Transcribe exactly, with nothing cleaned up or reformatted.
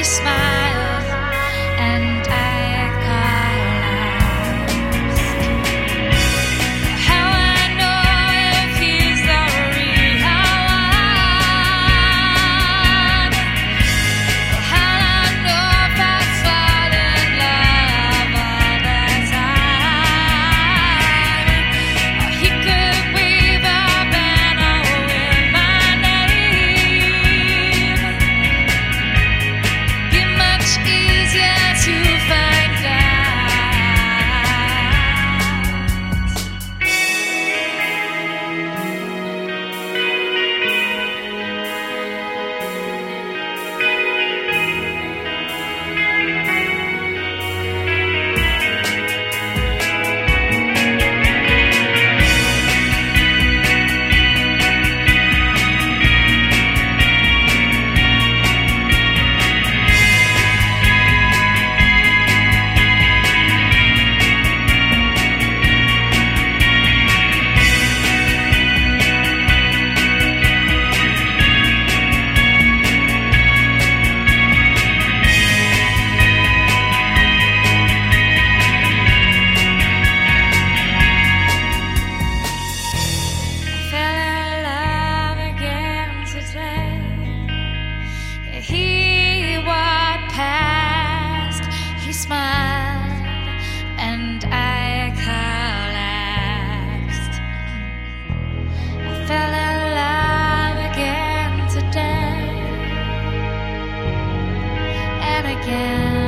smiled, and I collapsed. How I know if he's the real one? How I know if I fall in love all the time? Or he could wave a banner with my name. Be much easier to find out. Fell in love again today. He walked past, he smiled, and I collapsed. I fell in love again today, and again.